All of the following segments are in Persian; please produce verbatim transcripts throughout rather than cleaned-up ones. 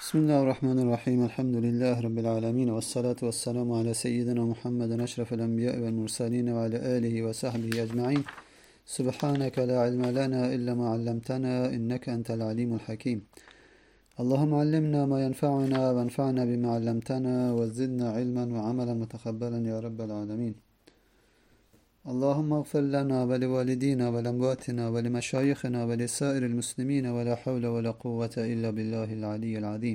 بسم الله الرحمن الرحيم. الحمد لله رب العالمين، والصلاة والسلام على سيدنا محمد أشرف الأنبياء والمرسلين وعلى آله وصحبه أجمعين. سبحانك لا علم لنا إلا ما علمتنا إنك أنت العليم الحكيم. اللهم علمنا ما ينفعنا وانفعنا بما علمتنا وزدنا علما وعملا متقبلا يا رب العالمين. اللهم اغفر لنا ولوالدينا ولأمواتنا ولمشايخنا ولسائر المسلمين ولا حول ولا قوة إلا بالله العلي العظيم.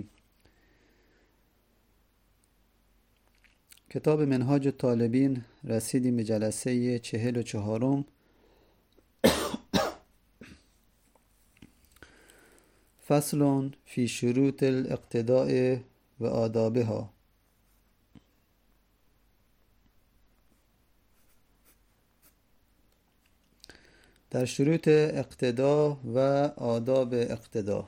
کتاب منهاج الطالبین، رسیدیم به جلسه چهل و چهارم. فصل فی شروط الاقتداء و آدابها. در شروط اقتدا و آداب اقتدا.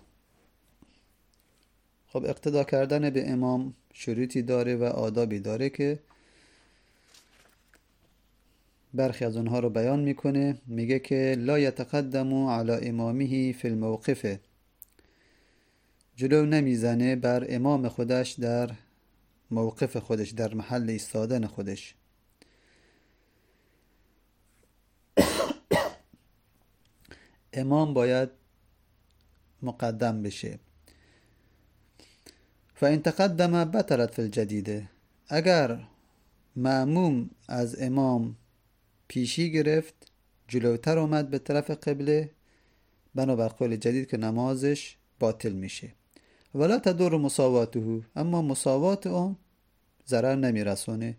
خب اقتدا کردن به امام شروطی داره و آدابی داره که برخی از اونها رو بیان میکنه. میگه که لا یتقدم علی امامه فی الموقف، جلو نمیزنه بر امام خودش در موقف خودش، در محل ایستادن خودش. امام باید مقدم بشه. فإن تقدم بطلت فی الجدیده، اگر مأموم از امام پیشی گرفت، جلوتر اومد به طرف قبله، بنابر قول جدید که نمازش باطل میشه. ولا تدور مساواته، اما مساوات اون ضرر نمیرسونه.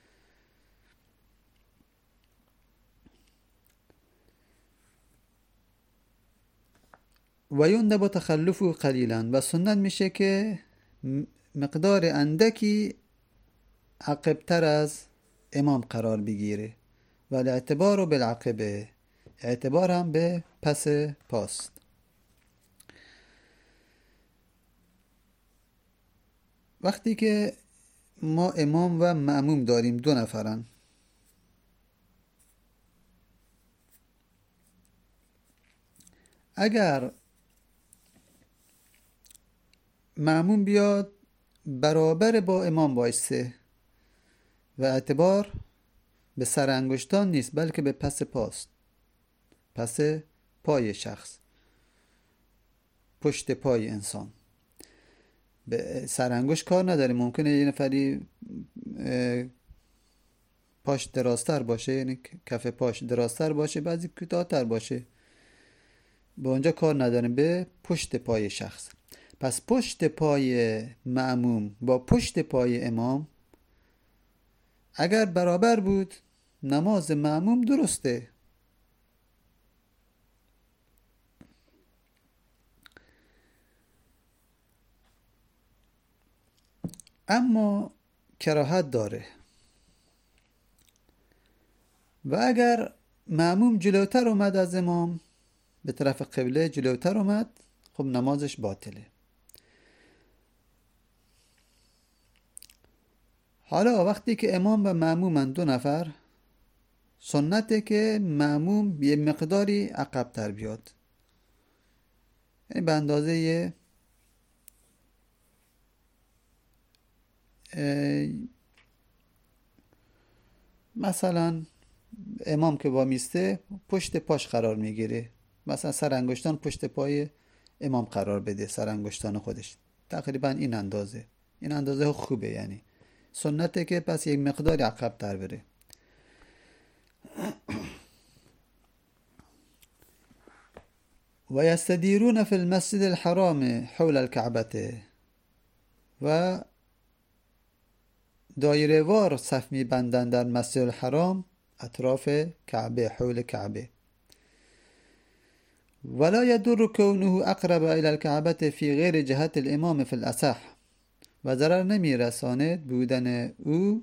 و یندب تخلفه قلیلا، و سنت میشه که مقدار اندکی عقبتر از امام قرار بگیره. ولی اعتبار بالعقبه، اعتبار هم به پس پاست. وقتی که ما امام و مأموم داریم، دو نفرن، اگر مأموم بیاد برابر با امام وایسته و اعتبار به سر انگشتان نیست بلکه به پس پاست، پس پای شخص، پشت پای انسان، به سر انگشت کار نداره. ممکنه یه نفری پاش درازتر باشه، یعنی کف پاش درازتر باشه، بعضی کوتاه‌تر باشه، با اونجا کار نداره، به پشت پای شخص. پس پشت پای مأموم با پشت پای امام اگر برابر بود، نماز مأموم درسته. اما کراهت داره. و اگر مأموم جلوتر اومد از امام به طرف قبله، جلوتر اومد، خب نمازش باطله. حالا وقتی که امام و مأمومن دو نفر، سنته که مأموم یه مقداری عقب تر بیاد، یعنی به اندازه یه مثلا امام که وامیسته پشت پاش قرار میگیره، مثلا سر انگشتان پشت پای امام قرار بده، سر انگشتان خودش، تقریبا این اندازه. این اندازه خوبه، یعنی سنته که پس یک مقداری عقب تر بره. و یستدیرون فی المسجد الحرام حول الكعبه، و دایره وار صف می بندن در مسجد الحرام اطراف کعبه، حول کعبه. ولا يدر كونه اقرب الى الكعبه في غیر جهت الامام في الاصح، و ضرر نمی رساند بودن او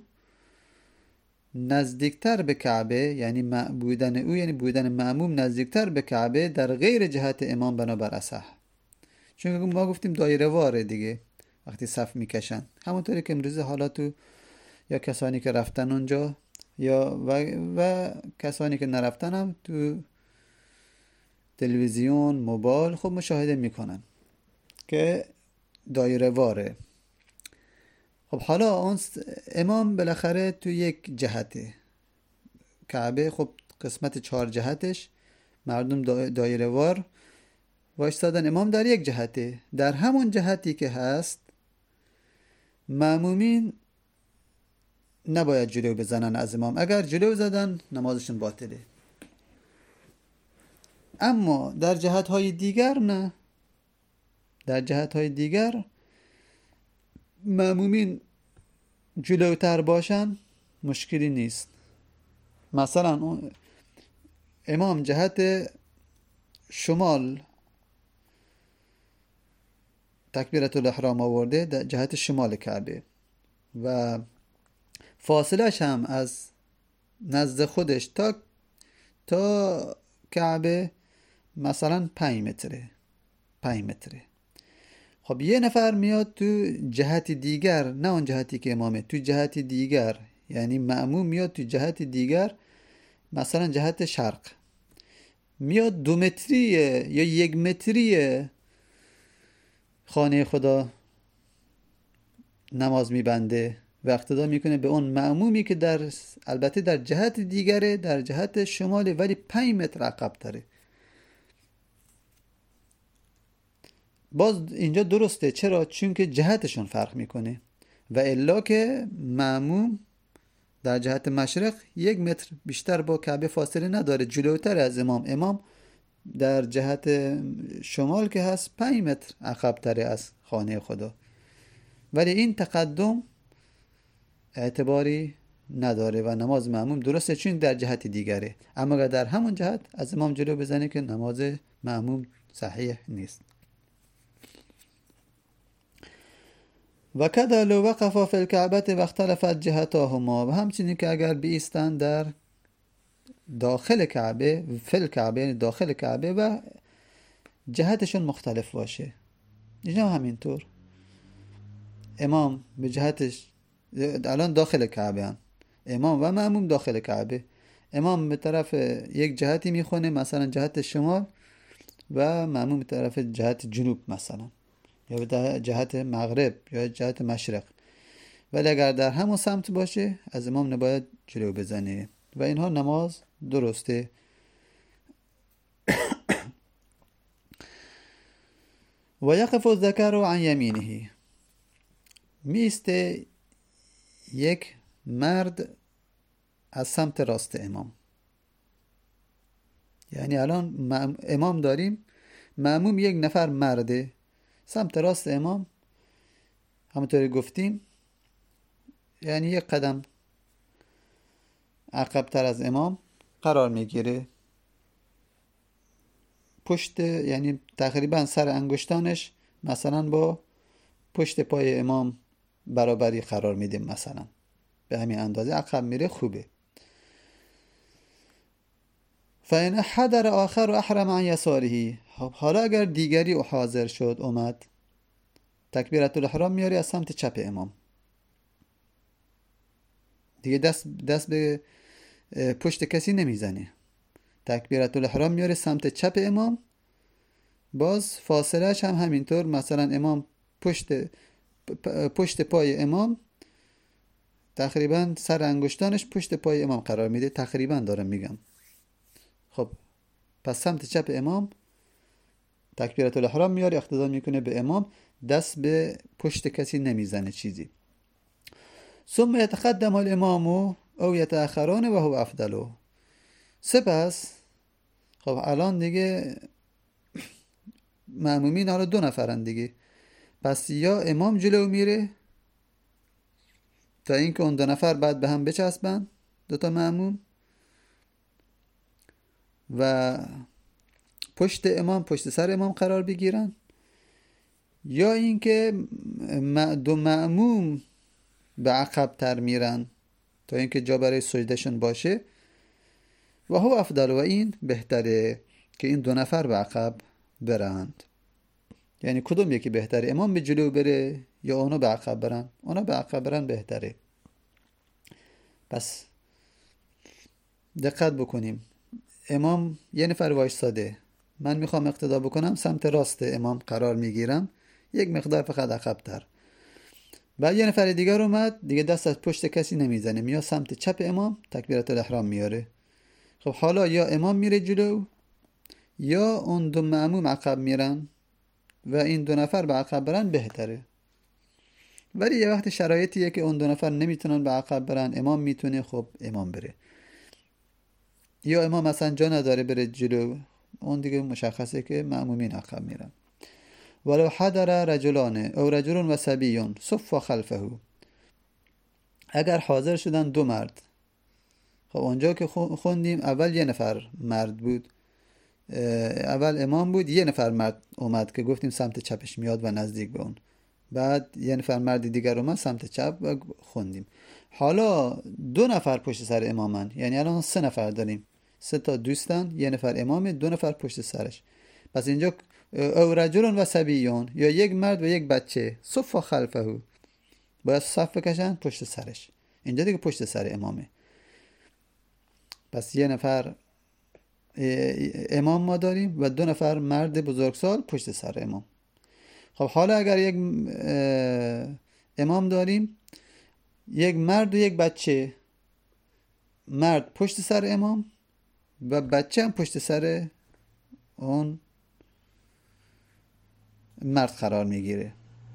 نزدیکتر به کعبه، یعنی بودن او یعنی بودن مأموم نزدیکتر به کعبه در غیر جهت امام بنابر اصح. چون ما گفتیم دایره واره دیگه وقتی صف میکشن، همونطوری که امروز حالا تو یا کسانی که رفتن اونجا یا و, و کسانی که نرفتن هم تو تلویزیون، موبایل خب مشاهده میکنن که دایره واره. خب حالا اون امام بالاخره تو یک جهته، کعبه خب قسمت چهار جهتش مردم دایره وار وایستادن، امام در یک جهته. در همون جهتی که هست مأمومین نباید جلو بزنن از امام، اگر جلو زدن نمازشون باطله. اما در جهت های دیگر نه، در جهت های دیگر مأمومین جلوتر باشن مشکلی نیست. مثلا امام جهت شمال تکبیرت الاحرام آورده، در جهت شمال کعبه و فاصلش هم از نزد خودش تا تا کعبه مثلا پنج متره پنج متره. خب یه نفر میاد تو جهت دیگر، نه اون جهتی که امامه، تو جهت دیگر، یعنی مأموم میاد تو جهت دیگر، مثلا جهت شرق، میاد دو متریه یا یک متریه خانه خدا نماز میبنده و اقتدا میکنه به اون مأمومی که در البته در جهت دیگره، در جهت شماله ولی پنج متر عقب تره. باز اینجا درسته. چرا؟ چون که جهتشون فرق میکنه و الا که مأموم در جهت مشرق یک متر بیشتر با کعبه فاصله نداره، جلوتر از امام. امام در جهت شمال که هست پنج متر عقب تره از خانه خدا، ولی این تقدم اعتباری نداره و نماز مأموم درسته چون در جهت دیگره. اما اگر در همون جهت از امام جلو بزنه که نماز مأموم صحیح نیست. و کدا لو وقفا فی الکعبه و اختلفت جهتاهما، و همچنین که اگر بیستن در داخل کعبه، فی الکعبه یعنی داخل کعبه، و جهتشون مختلف باشه. اینجا همینطور امام به جهتش، الان داخل کعبه هم امام و مأموم داخل کعبه، امام به طرف یک جهتی میخونه مثلا جهت شمال و مأموم به طرف جهت جنوب مثلا، یا به جهت مغرب یا جهت مشرق، ولی اگر در همون سمت باشه از امام نباید جلو بزنه و اینها نماز درسته. و یقف الذکر عن یمینه، میسته یک مرد از سمت راست امام. یعنی الان امام داریم، مأموم یک نفر مرده سمت راست امام، همونطوری گفتیم یعنی یک قدم عقب تر از امام قرار میگیره، پشت یعنی تقریبا سر انگشتانش مثلا با پشت پای امام برابری قرار میدیم، مثلا به همین اندازه عقب میره، خوبه. فإن حضر آخر و احرم عن یساره، حالا اگر دیگری او حاضر شد اومد، تکبیرت الاحرام میاری از سمت چپ امام، دیگه دست دست به پشت کسی نمیزنه، تکبیرت الاحرام میاره سمت چپ امام، باز فاصلهش هم همینطور، مثلا امام پشت پشت پای امام تقریبا سر انگشتانش پشت پای امام قرار میده، تقریبا دارم میگم. خب پس سمت چپ امام تکبیرت الاحرام میاره، اقتدا میکنه به امام، دست به پشت کسی نمیزنه چیزی. ثم يتقدم الامام او يتأخرون و هو افضل. سپس خب الان دیگه مأمومین حالا دو نفرن دیگه، پس یا امام جلو میره تا اینکه اون دو نفر بعد به هم بچسبن، دوتا مأموم، و پشت امام پشت سر امام قرار بگیرن، یا اینکه دو مأموم به عقب تر میرن تا اینکه جا برای سجدهشون باشه، و هو افضل، و این بهتره که این دو نفر به عقب برند. یعنی کدوم یکی بهتره، امام به جلو بره یا اونا به عقب برن؟ اونا به عقب برن بهتره. پس دقت بکنیم، امام یه نفر وایستاده، من میخوام اقتدا بکنم، سمت راست امام قرار میگیرم، یک مقدار فقط عقب‌تر. بعد یه نفر دیگر اومد، دیگه دست از پشت کسی نمیزنه، میاد سمت چپ امام تکبیرات الاحرام میاره. خب حالا یا امام میره جلو یا اون دو مأموم عقب میرن و این دو نفر به عقب برن بهتره. ولی یه وقت شرایطیه که اون دو نفر نمیتونن به عقب برن، امام میتونه، خب امام بره. یا امام مثلا جا نداره بره جلو، اون دیگه مشخصه که مأمومین عقب میرن. ولو حضر رجلان او رجل و صبی صف خلفه، اگر حاضر شدن دو مرد. خب اونجا که خوندیم اول یه نفر مرد بود، اول امام بود، یه نفر مرد اومد که گفتیم سمت چپش میاد و نزدیک به اون، بعد یه نفر مرد دیگر اومد سمت چپ و خوندیم. حالا دو نفر پشت سر امامن، یعنی الان سه نفر داریم، سه تا دوستن، یه نفر امامه، دو نفر پشت سرش. پس اینجا او رجل و صبیون، یا یک مرد و یک بچه، صف خلفه، باید صف بکشن پشت سرش. اینجا دیگه پشت سر امامه. پس یه نفر امام ما داریم و دو نفر مرد بزرگسال پشت سر امام. خب حالا اگر یک امام داریم، یک مرد و یک بچه، مرد پشت سر امام و بچه هم پشت سر اون مرد قرار میگیره.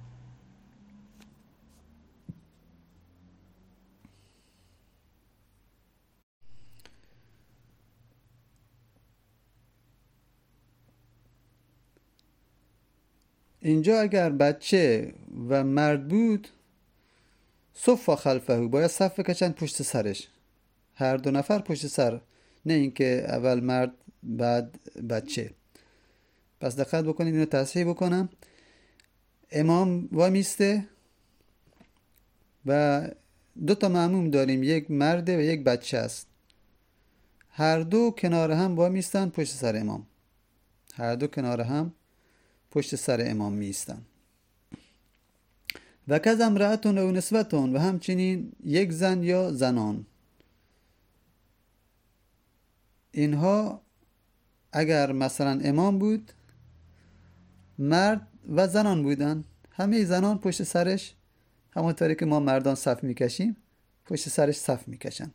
اینجا اگر بچه و مرد بود، صف خلفه، باید صف بکشن پشت سرش، هر دو نفر پشت سر، نه اینکه اول مرد بعد بچه. پس دقت بکنید، اینو تصحیح بکنم. امام وامیسته و دو تا مأموم داریم، یک مرد و یک بچه است. هر دو کنار هم وامیستن پشت سر امام، هر دو کنار هم پشت سر امام میستن. و کز امرأتون و نسوتون، و همچنین یک زن یا زنان. اینها اگر مثلا امام بود، مرد و زنان بودن، همه زنان پشت سرش، همونطوری که ما مردان صف میکشیم پشت سرش صف میکشن.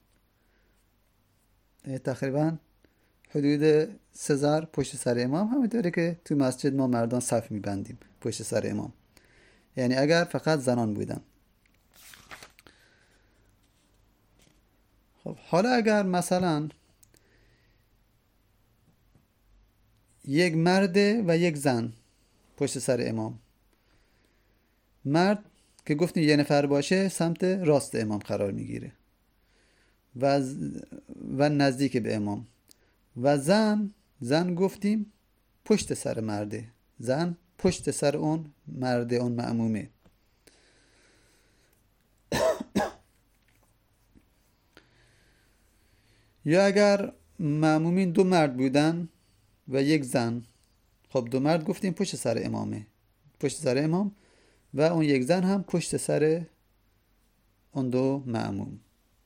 تقریبا حدود سه ذراع پشت سر امام، همونطوری که تو مسجد ما مردان صف میبندیم پشت سر امام، یعنی اگر فقط زنان بودن. خب حالا اگر مثلا یک مرد و یک زن پشت سر امام، مرد که گفتیم یه نفر باشه سمت راست امام قرار میگیره و و نزدیک به امام، و زن زن گفتیم پشت سر مرده، زن پشت سر اون مرده، اون مأمومه. یا اگر مأمومین دو مرد بودن و یک زن، خب دو مرد گفتیم پشت سر امامه، پشت سر امام، و اون یک زن هم پشت سر اون دو مأموم.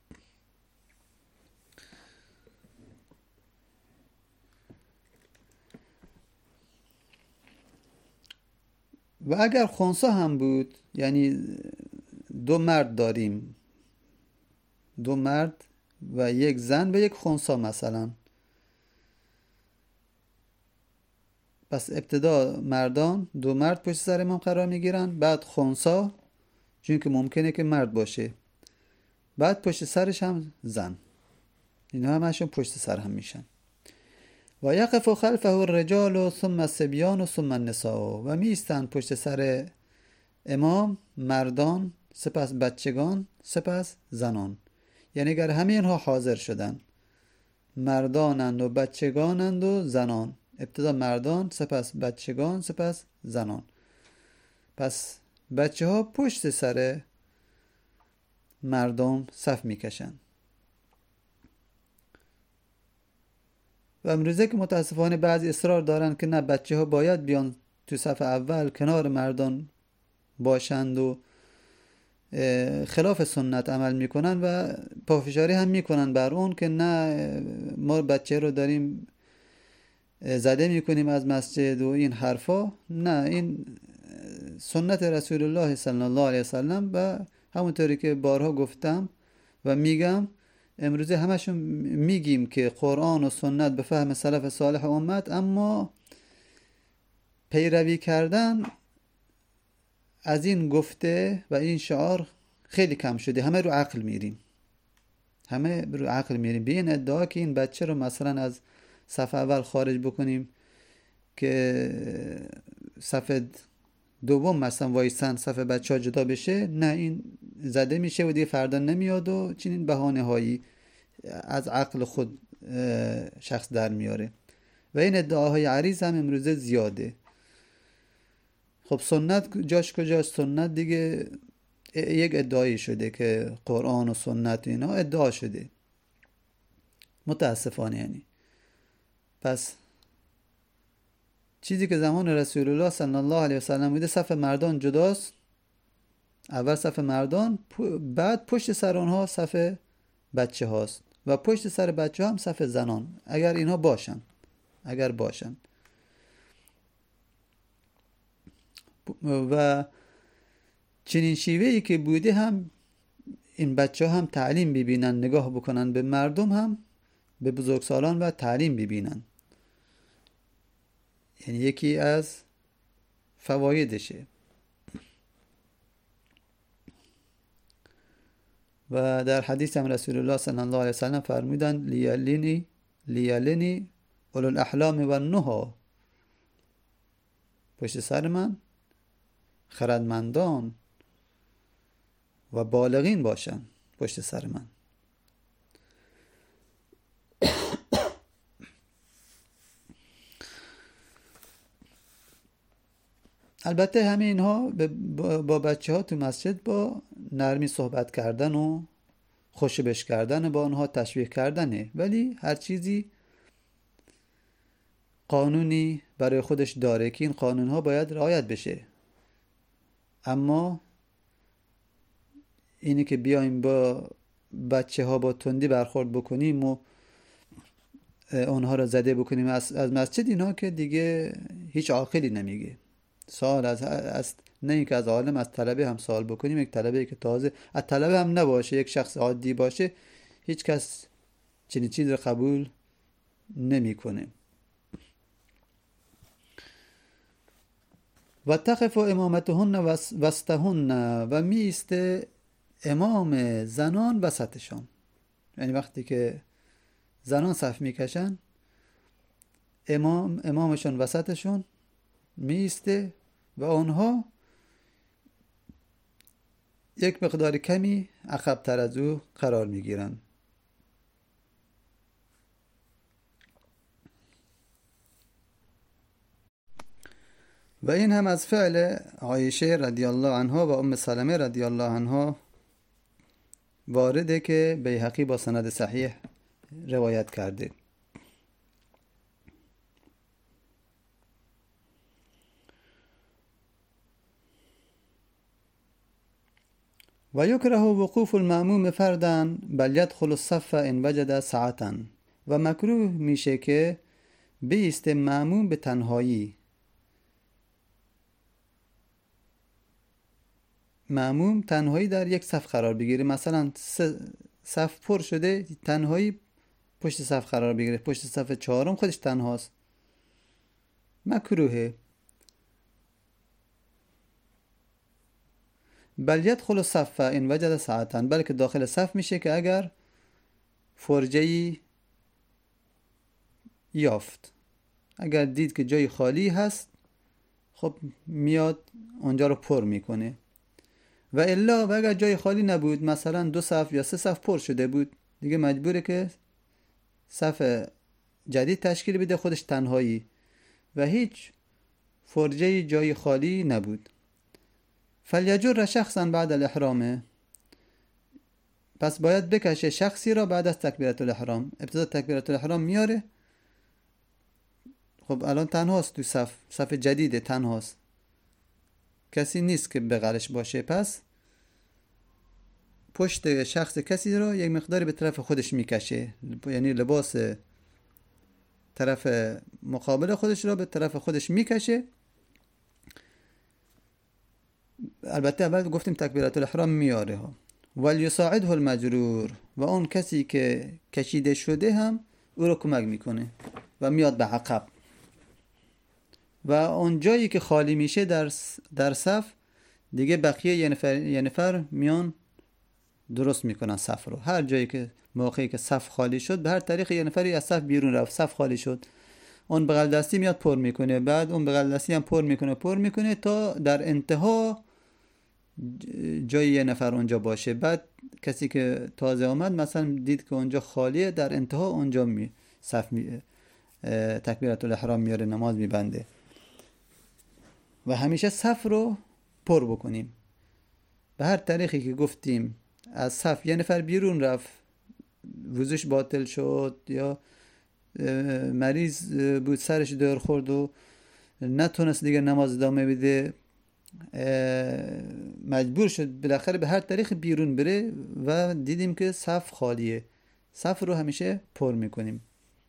و اگر خنثی هم بود، یعنی دو مرد داریم، دو مرد و یک زن و یک خنثی مثلا، پس ابتدا مردان دو مرد پشت سر امام قرار میگیرن، بعد خنثی، چون که ممکنه که مرد باشه، بعد پشت سرش هم زن، اینا همشون پشت سر هم میشن. و یقف خلفه الرجال ثم الصبیان ثم النساء، و میستن پشت سر امام مردان، سپس بچگان، سپس زنان. یعنی اگر همه اینها حاضر شدن، مردانند و بچگانند و زنان، ابتدا مردان، سپس بچگان، سپس زنان، پس بچه ها پشت سر مردم صف میکشن. و امروزه که متاسفانه بعضی اصرار دارن که نه، بچه ها باید بیان تو صف اول کنار مردان باشند و خلاف سنت عمل میکنن و پافشاری هم میکنن بر اون که نه، ما بچه رو داریم زده میکنیم از مسجد و این حرفا. نه، این سنت رسول الله صلی الله علیه وسلم و همونطوری که بارها گفتم و میگم امروزه همشون میگیم که قرآن و سنت به فهم سلف صالح امت، اما پیروی کردن از این گفته و این شعار خیلی کم شده. همه رو عقل میریم همه رو عقل میریم به این ادعا که این بچه رو مثلا از صف اول خارج بکنیم که صف دوم مثلا وایسن، صف بچه ها جدا بشه. نه، این زده میشه و دیگه فردا نمیاد و چنین بهانه هایی از عقل خود شخص در میاره و این ادعاهای عریض هم امروزه زیاده. خب سنت جاش کجاست؟ سنت دیگه یک ادعایی شده که قرآن و سنت و اینا ادعا شده، متاسفانه. یعنی پس چیزی که زمان رسول الله صلی الله علیه وسلم بوده، صف مردان جداست، اول صف مردان، بعد پشت سر اونها صف بچه هاست و پشت سر بچه ها هم صف زنان، اگر اینها باشن اگر باشن و چنین شیوهی که بوده هم این بچه ها هم تعلیم ببینن، نگاه بکنن به مردم، هم به بزرگسالان و تعلیم ببینن. یعنی یکی از فوایدشه. و در حدیث هم رسول الله صلی الله علیه وسلم فرمودن لیالینی لیالینی اولو الاحلام و النهی، پشت سر من خردمندان و بالغین باشن پشت سر من. البته همه اینها با بچه ها تو مسجد با نرمی صحبت کردن و خوشبش کردن، با آنها تشویق کردنه، ولی هر چیزی قانونی برای خودش داره که این قانون ها باید رعایت بشه. اما اینی که بیایم با بچه ها با تندی برخورد بکنیم و اونها را زده بکنیم از, از مسجد، اینا که دیگه هیچ عاقلی نمیگه. سوال از, از نه اینکه از عالم، از طلبه هم سوال بکنیم. یک طلبه که تازه از طلبه هم نباشه، یک شخص عادی باشه، هیچ کس چنین چیز را قبول نمیکنه. و تقف امامتهن وسطهن، و می ایسته امام زنان وسطشان. یعنی وقتی که زنان صف میکشن، امام امامشون وسطشون می ایسته و آنها یک مقدار کمی عقب تر از او قرار می گیرن. و این هم از فعل عایشه رضی الله عنها و ام سلمه رضی الله عنها وارده که بیهقی با سند صحیح روایت کرده. و یکره وقوف المأموم فردن بل یدخل الصف ان وجد سعة، و مکروه میشه که بیسته مأموم به تنهایی. مأموم تنهایی در یک صف قرار بگیره، مثلا صف پر شده، تنهایی پشت صف قرار بگیره، پشت صف چهارم خودش تنهاست، مکروهه. بل یدخل الصف ان وجد سعة، بلکه داخل صف میشه که اگر فرجه‌ای یافت، اگر دید که جای خالی هست، خب میاد اونجا رو پر میکنه. و الا و اگر جای خالی نبود، مثلا دو صف یا سه صف پر شده بود، دیگه مجبوره که صف جدید تشکیل بده، خودش تنهایی و هیچ فرجه جای خالی نبود. فلیجر شخصا بعد الاحرام، پس باید بکشه شخصی را بعد از تکبیرت الاحرام. ابتدا تکبیرت الاحرام میاره، خب الان تنهاست تو صف، صف جدیده، تنهاست، کسی نیست که بغلش باشه، پس پشت شخص کسی را یک مقداری به طرف خودش میکشه، یعنی لباس طرف مقابل خودش را به طرف خودش میکشه البته اول گفتیم تکبیرات الاحرام میاره ها. ولیساعده المجرور، و اون کسی که کشیده شده هم او رو کمک میکنه و میاد به عقب. و اون جایی که خالی میشه در در صف دیگه بقیه یه نفر یه نفر میان درست میکنن صف رو. هر جایی که موقعی که صف خالی شد به هر طریق یه نفری از صف بیرون رفت، صف خالی شد، اون بغل دستی میاد پر میکنه، بعد اون بغل دستی هم پر میکنه پر میکنه تا در انتها جای یه نفر اونجا باشه. بعد کسی که تازه آمد مثلا دید که اونجا خالیه، در انتها اونجا می صف می تکبیرات الاحرام میاره، نماز میبنده. و همیشه صف رو پر بکنیم. به هر طریقی که گفتیم از صف یه نفر بیرون رفت، وضوش باطل شد یا مریض بود سرش دور خورد و نتونست دیگه نماز ادامه بده، مجبور شد بالاخره به هر طریق بیرون بره و دیدیم که صف خالیه، صف رو همیشه پر میکنیم.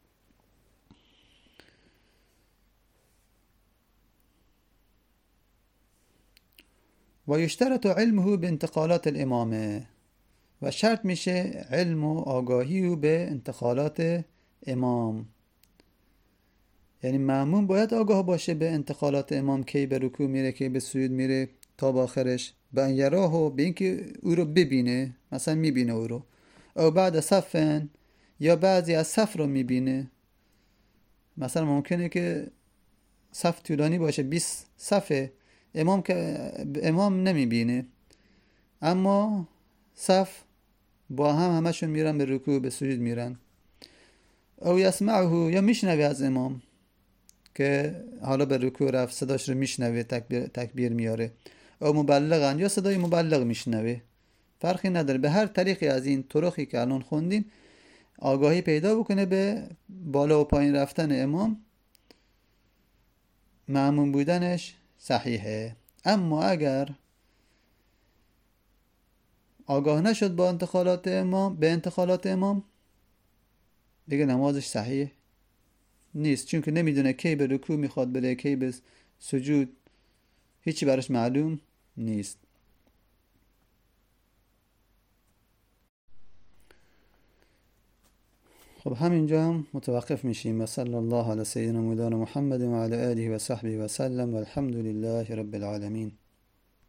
و یشترط علمه به انتقالات الامامه، و شرط میشه علم و آگاهی به انتقالات امام. یعنی مأموم باید آگاه باشه به انتقالات امام، کی به رکوع میره کی به سجود میره تا با آخرش، به ان یراه، به اینکه او رو ببینه، مثلا میبینه او رو، او بعد صفن یا بعضی از صف رو میبینه. مثلا ممکنه که صف طولانی باشه، بیست صفه، امام که امام نمیبینه، اما صف با هم همشون میرن به رکوع به سجود میرن. او یسمعه، یا میشنوه از امام که حالا به رکوع رفت، صداش رو میشنوه، تکبیر, تکبیر میاره. او مبلغن، یا صدای مبلغ میشنوه، فرقی نداره. به هر طریقی از این طرقی که الان خوندیم آگاهی پیدا بکنه به بالا و پایین رفتن امام، مأموم بودنش صحیحه. اما اگر آگاه نشد با انتقالات امام به انتقالات امام، دیگه نمازش صحیح نیست، چون که نمیدونه کی به رکوع میخواد بره کی به سجود، هیچی براش معلوم نیست. خب همینجا هم متوقف میشیم. و صلی الله علی سیدنا مولانا محمد و علی آله و صحبه و سلم و الحمد لله رب العالمین.